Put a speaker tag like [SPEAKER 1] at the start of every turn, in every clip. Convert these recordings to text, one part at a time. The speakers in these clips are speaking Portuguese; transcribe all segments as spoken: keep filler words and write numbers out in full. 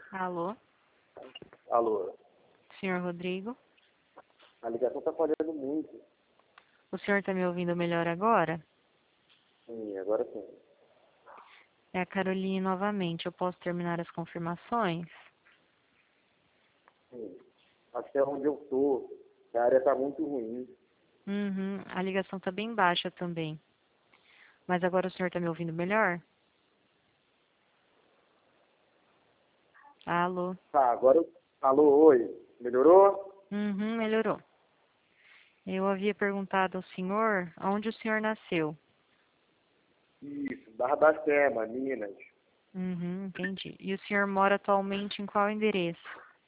[SPEAKER 1] Alô,
[SPEAKER 2] Alô,
[SPEAKER 1] senhor Rodrigo?
[SPEAKER 2] a ligação tá falhando muito.
[SPEAKER 1] O senhor está me ouvindo melhor agora?
[SPEAKER 2] Sim, agora sim.
[SPEAKER 1] É a Caroline novamente. Eu posso terminar as confirmações?
[SPEAKER 2] Sim. Até onde eu tô, a área tá muito ruim.
[SPEAKER 1] Uhum, a ligação está bem baixa também. Mas agora o senhor está me ouvindo melhor? Alô?
[SPEAKER 2] Tá, agora eu... Alô, oi. Melhorou?
[SPEAKER 1] Uhum, melhorou. Eu havia perguntado ao senhor onde o senhor nasceu.
[SPEAKER 2] Isso, Barbacema, Minas.
[SPEAKER 1] Uhum, entendi. E o senhor mora atualmente em qual endereço?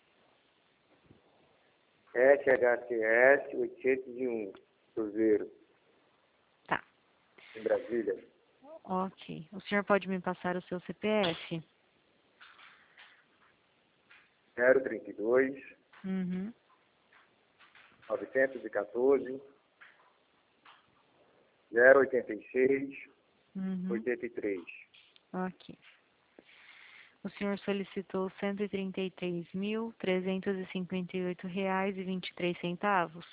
[SPEAKER 2] S H C S oitocentos e um, Cruzeiro,
[SPEAKER 1] Tá,
[SPEAKER 2] em Brasília.
[SPEAKER 1] ok. O senhor pode me passar o seu C P F?
[SPEAKER 2] zero trinta e dois,
[SPEAKER 1] Uhum,
[SPEAKER 2] novecentos e quatorze, zero oitenta e seis,
[SPEAKER 1] uhum,
[SPEAKER 2] oitenta e três.
[SPEAKER 1] ok. O senhor solicitou cento e trinta e três mil, trezentos e cinquenta e oito reais e vinte e três centavos.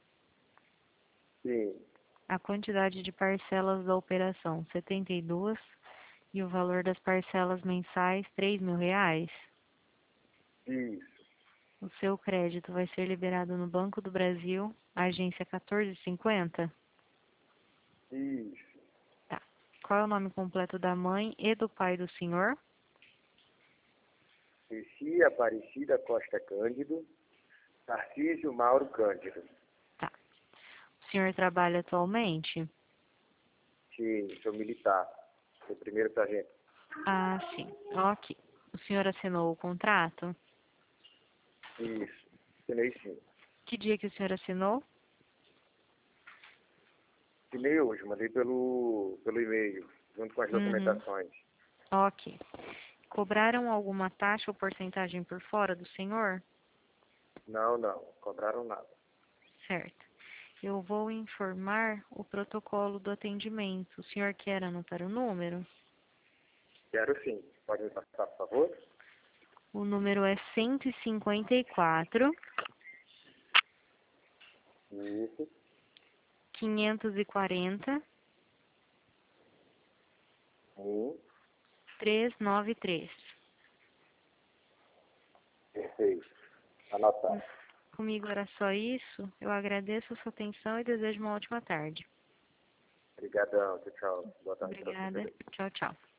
[SPEAKER 2] Sim,
[SPEAKER 1] A quantidade de parcelas da operação, setenta e duas, e o valor das parcelas mensais, três mil reais.
[SPEAKER 2] isso,
[SPEAKER 1] O seu crédito vai ser liberado no Banco do Brasil, agência quatorze cinquenta.
[SPEAKER 2] isso.
[SPEAKER 1] Tá. Qual é o nome completo da mãe e do pai do senhor?
[SPEAKER 2] Ceci Aparecida Costa Cândido, Tarcísio Mauro Cândido.
[SPEAKER 1] Tá. O senhor trabalha atualmente?
[SPEAKER 2] Sim, sou militar, sou primeiro sargento.
[SPEAKER 1] Ah, sim. Ok. O senhor assinou o contrato?
[SPEAKER 2] Isso, assinei sim.
[SPEAKER 1] Que dia que o senhor assinou?
[SPEAKER 2] Assinei hoje, mandei pelo, pelo e-mail, junto com as
[SPEAKER 1] Uhum.
[SPEAKER 2] documentações.
[SPEAKER 1] Ok. Cobraram alguma taxa ou porcentagem por fora do senhor?
[SPEAKER 2] Não, não, cobraram nada.
[SPEAKER 1] Certo. Eu vou informar o protocolo do atendimento. O senhor quer anotar o número?
[SPEAKER 2] Quero sim, pode me passar, por favor?
[SPEAKER 1] O número é cento e cinquenta e quatro,
[SPEAKER 2] Isso,
[SPEAKER 1] quinhentos e quarenta,
[SPEAKER 2] sim,
[SPEAKER 1] trezentos e noventa e três.
[SPEAKER 2] perfeito. Anotar.
[SPEAKER 1] Comigo era só isso. Eu agradeço a sua atenção e desejo uma ótima tarde.
[SPEAKER 2] Obrigadão, tchau, tchau. Boa tarde para você
[SPEAKER 1] Obrigada.
[SPEAKER 2] também.
[SPEAKER 1] Tchau, tchau.